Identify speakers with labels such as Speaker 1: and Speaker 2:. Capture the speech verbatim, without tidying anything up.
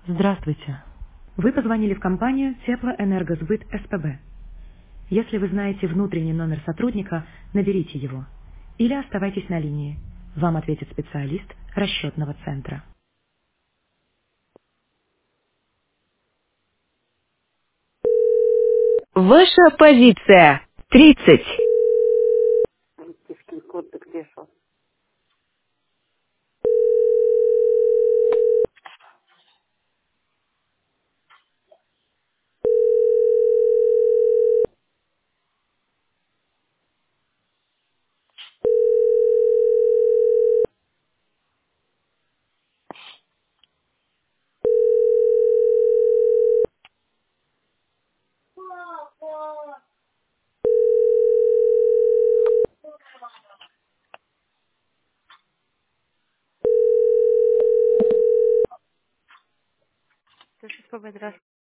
Speaker 1: Здравствуйте. Вы позвонили в компанию Теплоэнергосбыт СПБ. Если вы знаете внутренний номер сотрудника, наберите его. Или оставайтесь на линии. Вам ответит специалист расчетного центра. Ваша позиция. тридцать.
Speaker 2: Кишкин кот, ты где шел? Ты что, здравствуйте.